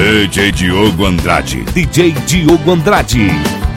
DJ Diogo Andrade. DJ Diogo Andrade.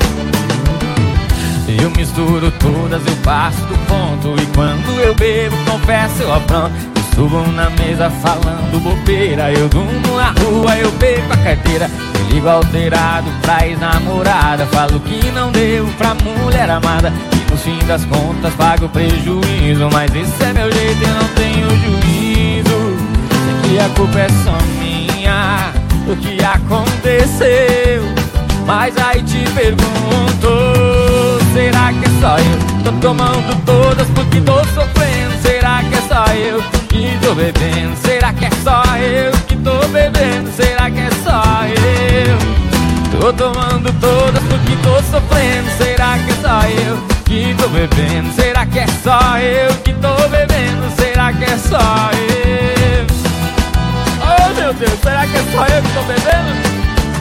Eu misturo todas, eu passo do ponto. E quando eu bebo, confesso, eu apronto. Eu subo na mesa falando bobeira. Eu durmo na rua, eu perco a carteira. Eu ligo alterado pra ex-namorada. Falo que não deu pra mulher amada. E no fim das contas pago prejuízo. Mas esse é meu jeito, eu não tenho juízo. Sei que a culpa é só minha do que aconteceu. Mas aí te pergunto, será que é só eu? Tô tomando todas porque tô sofrendo. Será que é só eu que tô bebendo? Será que é só eu que tô bebendo? Será que é só eu? Tô tomando todas porque tô sofrendo. Será que é só eu que tô bebendo? Será que é só eu que tô bebendo? Será que é só eu? Oh meu Deus, será que é só eu que tô bebendo?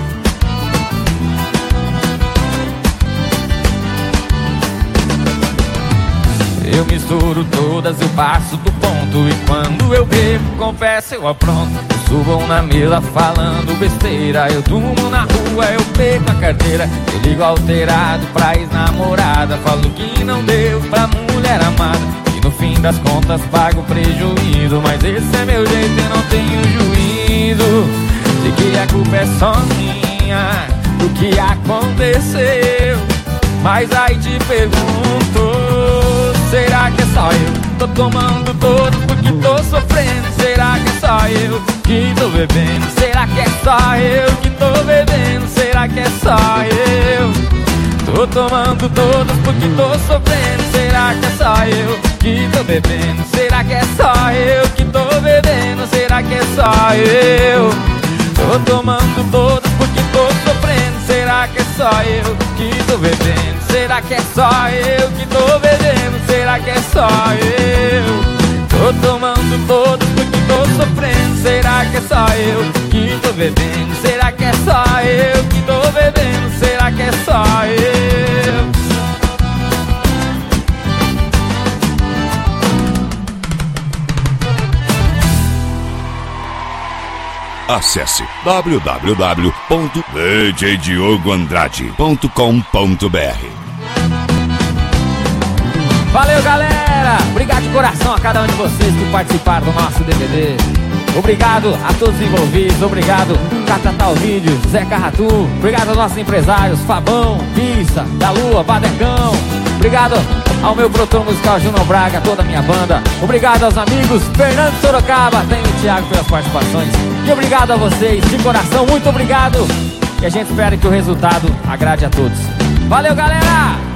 Eu misturo todas, eu passo do ponto. E quando eu bebo, confesso, eu apronto. Eu subo na mesa falando besteira. Eu durmo na rua, eu perco a carteira. Eu ligo alterado pra ex-namorada. Falo que não deu pra mulher amada. E no fim das contas pago prejuízo. Mas esse é meu jeito, eu não tenho juízo. Sei que a culpa é só minha do que aconteceu. Mas aí te pergunto, será que é só eu? Tô tomando todas porque tô sofrendo. Será que é só eu que tô bebendo? Será que é só eu que tô bebendo? Será que é só eu? Tô tomando todas porque tô sofrendo. Será que é só eu que tô bebendo? Será que é só eu que tô bebendo? Será que é só eu? Tô tomando todas porque tô sofrendo. Será que é só eu que tô bebendo? Será que é só eu que tô bebendo? Será que é só eu? Tô tomando todas porque tô sofrendo. Será que é só eu que tô bebendo? Será que é só eu que tô bebendo? Será que é só eu? Acesse www.djdiogoandrade.com.br. Valeu, galera! Obrigado de coração a cada um de vocês que participaram do nosso DVD. Obrigado a todos os envolvidos. Obrigado Catatal Vídeos, Zé Carratu. Obrigado aos nossos empresários Fabão, Pissa, da Lua, Badecão. Obrigado ao meu produtor musical Juno Braga, toda a minha banda. Obrigado aos amigos Fernando Sorocaba, tem o Thiago pelas participações. E obrigado a vocês, de coração, muito obrigado. E a gente espera que o resultado agrade a todos. Valeu, galera!